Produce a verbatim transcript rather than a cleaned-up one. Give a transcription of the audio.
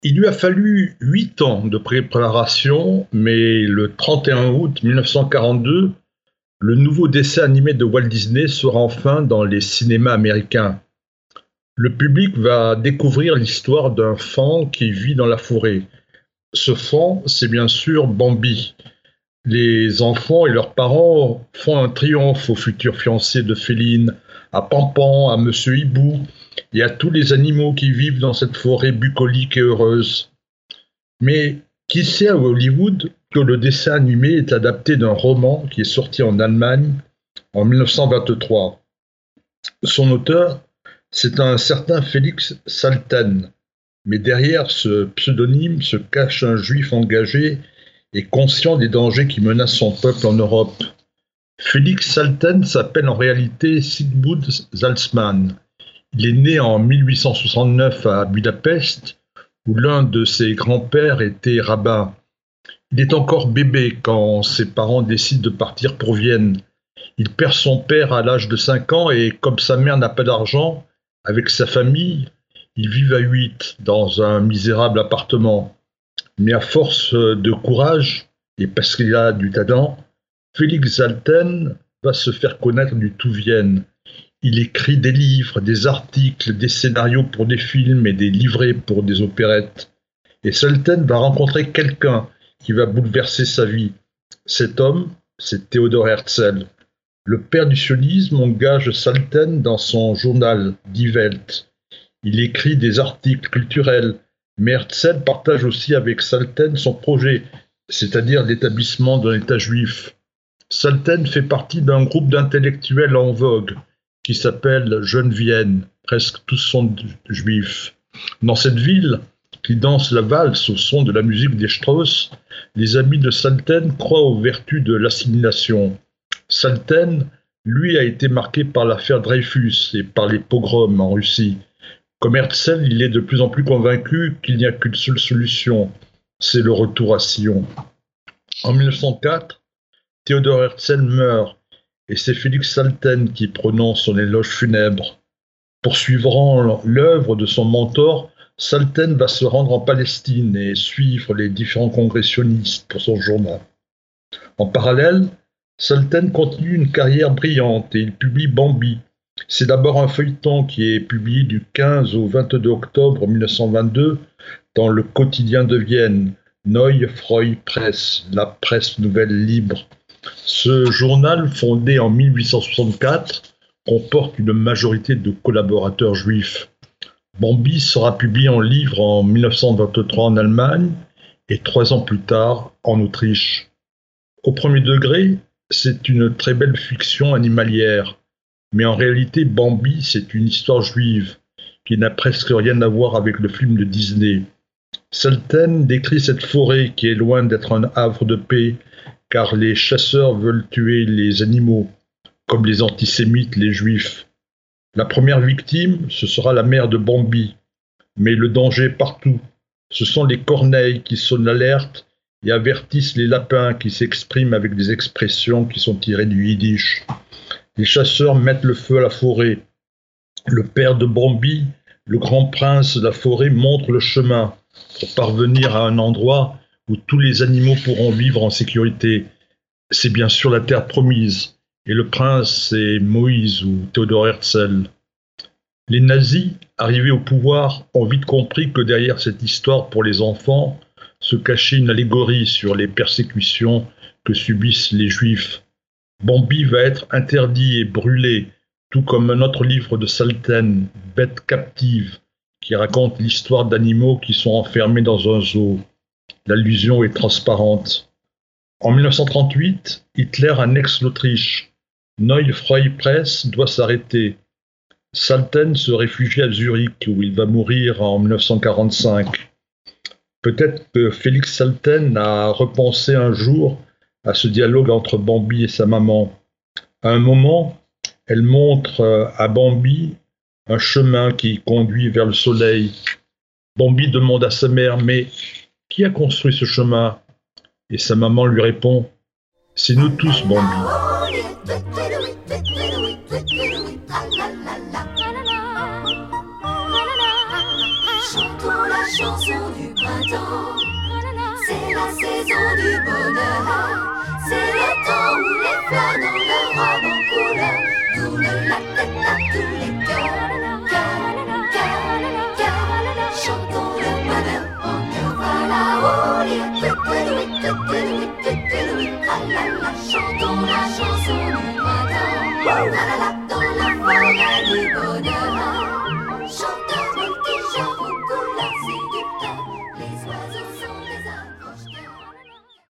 Il lui a fallu huit ans de préparation, mais le trente et un août mille neuf cent quarante-deux, le nouveau dessin animé de Walt Disney sera enfin dans les cinémas américains. Le public va découvrir l'histoire d'un faon qui vit dans la forêt. Ce faon, c'est bien sûr Bambi. Les enfants et leurs parents font un triomphe au futur fiancé de Féline, à Pampan, à Monsieur Hibou et à tous les animaux qui vivent dans cette forêt bucolique et heureuse. Mais qui sait à Hollywood que le dessin animé est adapté d'un roman qui est sorti en Allemagne en mille neuf cent vingt-trois. Son auteur, c'est un certain Félix Salten. Mais derrière ce pseudonyme se cache un juif engagé et conscient des dangers qui menacent son peuple en Europe. Félix Salten s'appelle en réalité Sigmund Salzmann. Il est né en mille huit cent soixante-neuf à Budapest, où l'un de ses grands-pères était rabbin. Il est encore bébé quand ses parents décident de partir pour Vienne. Il perd son père à l'âge de cinq ans et comme sa mère n'a pas d'argent, avec sa famille, ils vivent à huit dans un misérable appartement. Mais à force de courage, et parce qu'il a du talent, Félix Salten va se faire connaître du tout Vienne. Il écrit des livres, des articles, des scénarios pour des films et des livrets pour des opérettes. Et Salten va rencontrer quelqu'un qui va bouleverser sa vie. Cet homme, c'est Theodor Herzl. Le père du sionisme engage Salten dans son journal Die Welt. Il écrit des articles culturels, mais Herzl partage aussi avec Salten son projet, c'est-à-dire l'établissement d'un État juif. Salten fait partie d'un groupe d'intellectuels en vogue qui s'appelle Jeune Vienne, presque tous sont juifs. Dans cette ville, qui danse la valse au son de la musique des Strauss, les amis de Salten croient aux vertus de l'assimilation. Salten, lui, a été marqué par l'affaire Dreyfus et par les pogroms en Russie. Comme Herzl, il est de plus en plus convaincu qu'il n'y a qu'une seule solution, c'est le retour à Sion. En mille neuf cent quatre, Theodor Herzl meurt et c'est Félix Salten qui prononce son éloge funèbre. Poursuivant l'œuvre de son mentor, Salten va se rendre en Palestine et suivre les différents congressionnistes pour son journal. En parallèle, Salten continue une carrière brillante et il publie Bambi. C'est d'abord un feuilleton qui est publié du quinze au vingt-deux octobre mille neuf cent vingt-deux dans le quotidien de Vienne, Neue Freie Presse, la presse nouvelle libre. Ce journal, fondé en mille huit cent soixante-quatre, comporte une majorité de collaborateurs juifs. Bambi sera publié en livre en mille neuf cent vingt-trois en Allemagne et trois ans plus tard en Autriche. Au premier degré, c'est une très belle fiction animalière, mais en réalité Bambi c'est une histoire juive qui n'a presque rien à voir avec le film de Disney. Salten décrit cette forêt qui est loin d'être un havre de paix car les chasseurs veulent tuer les animaux, comme les antisémites, les juifs. La première victime, ce sera la mère de Bambi. Mais le danger est partout. Ce sont les corneilles qui sonnent l'alerte et avertissent les lapins qui s'expriment avec des expressions qui sont tirées du yiddish. Les chasseurs mettent le feu à la forêt. Le père de Bambi, le grand prince de la forêt, montre le chemin pour parvenir à un endroit où tous les animaux pourront vivre en sécurité. C'est bien sûr la terre promise. Et le prince, c'est Moïse ou Theodor Herzl. Les nazis, arrivés au pouvoir, ont vite compris que derrière cette histoire pour les enfants se cachait une allégorie sur les persécutions que subissent les juifs. Bambi va être interdit et brûlé, tout comme un autre livre de Salten, Bête captive, qui raconte l'histoire d'animaux qui sont enfermés dans un zoo. L'allusion est transparente. En mille neuf cent trente-huit, Hitler annexe l'Autriche. Neue Freie Presse doit s'arrêter. Salten se réfugie à Zurich, où il va mourir en mille neuf cent quarante-cinq. Peut-être que Félix Salten a repensé un jour à ce dialogue entre Bambi et sa maman. À un moment, elle montre à Bambi un chemin qui conduit vers le soleil. Bambi demande à sa mère « Mais qui a construit ce chemin ?» Et sa maman lui répond « C'est nous tous, Bambi. » Chantons la chanson du printemps, c'est la saison du bonheur. C'est le temps où les fleurs dans leur robe en couleur tournent la tête à tous les cœurs. Cœur, cœur, cœur, chantons le bonheur en chœur. Voilà, oh, les tuteloui, tuteloui, tuteloui, ah là là, chantons la chanson du printemps. Ah là là.